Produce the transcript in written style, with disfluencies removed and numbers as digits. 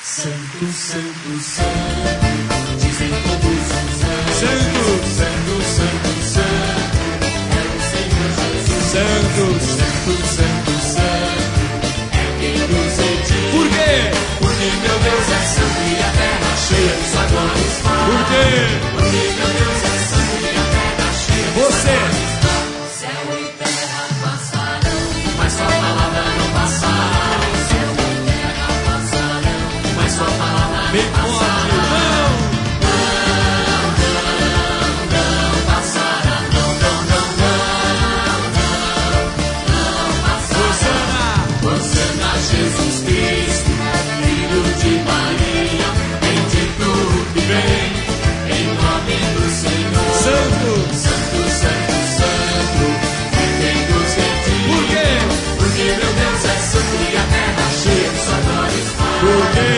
Santo, santo, santo, dizem todos os anjos. Santo, santo, santo, santo, é o Senhor Jesus. Santo, santo, santo, santo, é quem nos redime. Por quê? Porque meu Deus é santo e a terra cheia de sua glória está. Por quê? Porque meu Deus é santo e a terra cheia de sua glória está. Céu e terra passarão, mas sua palavra não passará. Céu e terra passarão, mas sua palavra não passará. Jesus Cristo, Filho de Maria, bendito que vem, em nome do Senhor. Santo, santo, santo, santo, é quem nos redime. Por quê? Porque meu Deus é santo e a terra cheia de sua glória está. Por quê?